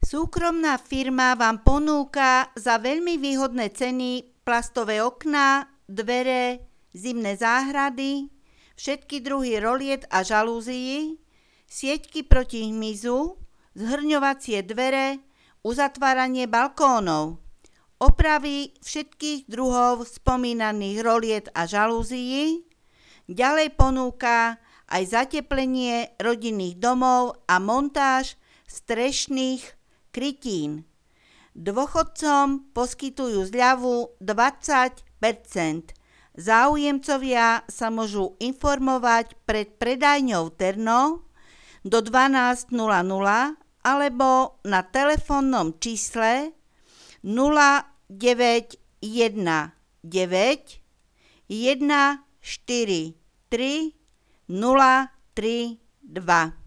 Súkromná firma vám ponúka za veľmi výhodné ceny plastové okná, dvere, zimné záhrady, všetky druhy roliet a žalúzií, sieťky proti hmyzu, zhrňovacie dvere, uzatváranie balkónov, opravy všetkých druhov spomínaných roliet a žalúzií, ďalej ponúka aj zateplenie rodinných domov a montáž strešných krytín. Dôchodcom poskytujú zľavu 20%. Záujemcovia sa môžu informovať pred predajňou Terno do 12:00 alebo na telefónnom čísle 0919 143 032.